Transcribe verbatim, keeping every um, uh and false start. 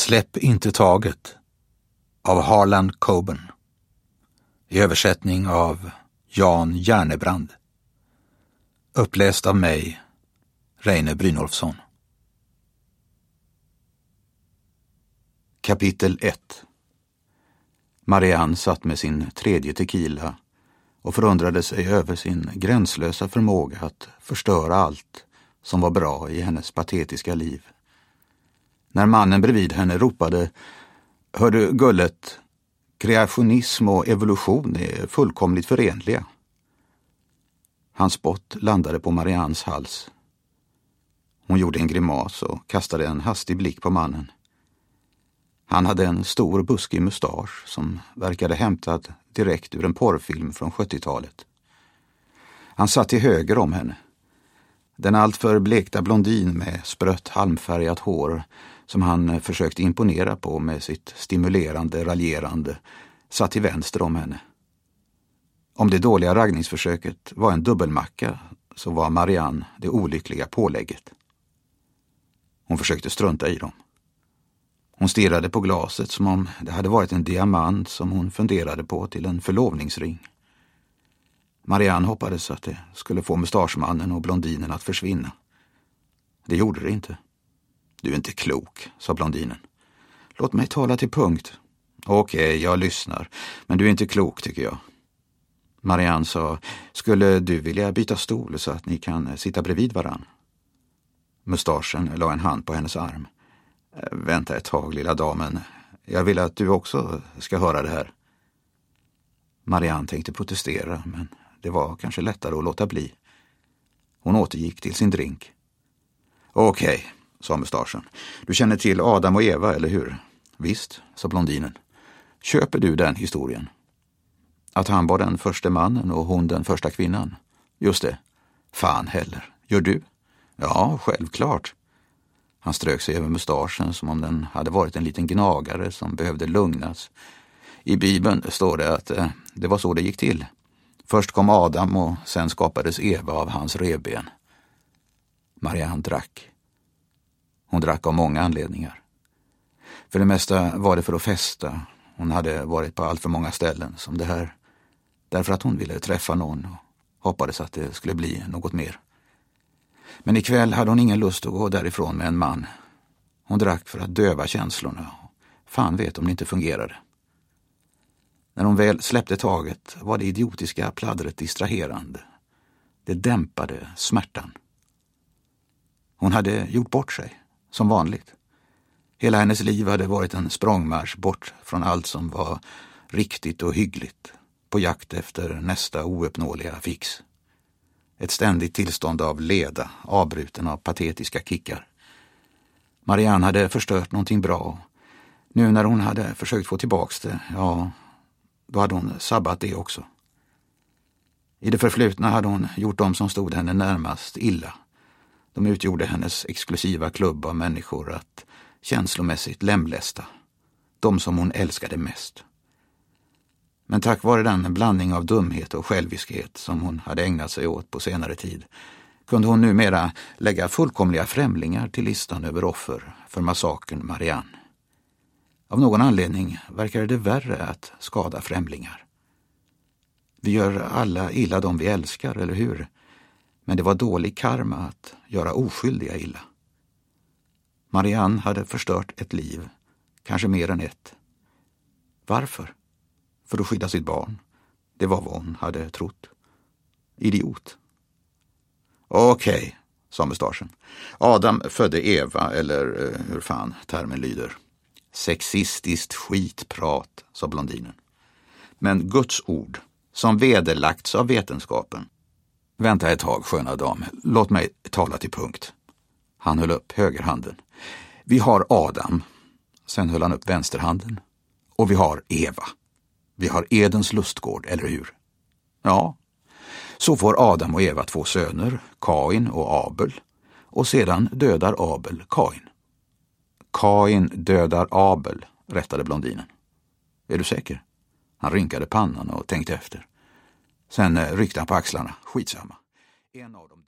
Släpp inte taget av Harlan Coben. I översättning av Jan Järnebrand. Uppläst av mig, Reine Brynolfsson. Kapitel ett. Marianne satt med sin tredje tequila och förundrade sig över sin gränslösa förmåga att förstöra allt som var bra i hennes patetiska liv. När mannen bredvid henne ropade: "Hör du, gullet, kreationism och evolution är fullkomligt förenliga." Hans spott landade på Mariannes hals. Hon gjorde en grimas och kastade en hastig blick på mannen. Han hade en stor buskig mustasch som verkade hämtad direkt ur en porrfilm från sjuttiotalet. Han satt till höger om henne. Den alltför blekta blondin med sprött halmfärgat hår som han försökte imponera på med sitt stimulerande raljerande satt till vänster om henne. Om det dåliga raggningsförsöket var en dubbelmacka så var Marianne det olyckliga pålägget. Hon försökte strunta i dem. Hon stirrade på glaset som om det hade varit en diamant som hon funderade på till en förlovningsring. Marianne hoppades att det skulle få mustaschmannen och blondinen att försvinna. Det gjorde det inte. "Du är inte klok", sa blondinen. "Låt mig tala till punkt." "Okej, jag lyssnar, men du är inte klok tycker jag." Marianne sa: "Skulle du vilja byta stol så att ni kan sitta bredvid varann?" Mustaschen la en hand på hennes arm. "Vänta ett tag, lilla damen. Jag vill att du också ska höra det här." Marianne tänkte protestera, men det var kanske lättare att låta bli. Hon återgick till sin drink. "Okej", sa mustaschen. "Du känner till Adam och Eva, eller hur?" "Visst", sa blondinen. "Köper du den historien? Att han var den första mannen och hon den första kvinnan?" "Just det." "Fan heller. Gör du?" "Ja, självklart." Han strök sig över mustaschen som om den hade varit en liten gnagare som behövde lugnas. "I Bibeln står det att eh, det var så det gick till. Först kom Adam och sen skapades Eva av hans revben." Marianne drack. Hon drack av många anledningar. För det mesta var det för att festa. Hon hade varit på allt för många ställen som det här. Därför att hon ville träffa någon och hoppades att det skulle bli något mer. Men ikväll hade hon ingen lust att gå därifrån med en man. Hon drack för att döva känslorna. Fan vet om det inte fungerade. När hon väl släppte taget var det idiotiska pladdret distraherande. Det dämpade smärtan. Hon hade gjort bort sig, som vanligt. Hela hennes liv hade varit en språngmarsch bort från allt som var riktigt och hyggligt, på jakt efter nästa ouppnåeliga fix. Ett ständigt tillstånd av leda, avbruten av patetiska kickar. Marianne hade förstört någonting bra. Nu när hon hade försökt få tillbaks det, ja, då hade hon sabbat det också. I det förflutna hade hon gjort dem som stod henne närmast illa. De utgjorde hennes exklusiva klubb av människor att känslomässigt lemlästa. De som hon älskade mest. Men tack vare den blandning av dumhet och själviskhet som hon hade ägnat sig åt på senare tid kunde hon numera lägga fullkomliga främlingar till listan över offer för massakern Marianne. Av någon anledning verkar det värre att skada främlingar. Vi gör alla illa de vi älskar, eller hur? Men det var dålig karma att göra oskyldiga illa. Marianne hade förstört ett liv, kanske mer än ett. Varför? För att skydda sitt barn. Det var vad hon hade trott. Idiot. "Okej", sa mustaschen. "Adam födde Eva, eller hur fan termen lyder." "Sexistiskt skitprat", sa blondinen. "Men Guds ord, som vederlagts av vetenskapen." "Vänta ett tag, sköna dam. Låt mig tala till punkt." Han höll upp högerhanden. "Vi har Adam." Sen höll han upp vänsterhanden. "Och vi har Eva. Vi har Edens lustgård, eller hur?" "Ja." "Så får Adam och Eva två söner, Kain och Abel. Och sedan dödar Abel Kain." "Kain dödar Abel", rättade blondinen. "Är du säker?" Han rynkade pannan och tänkte efter. Sen ryckte han på axlarna. "Skitsamma. En av dem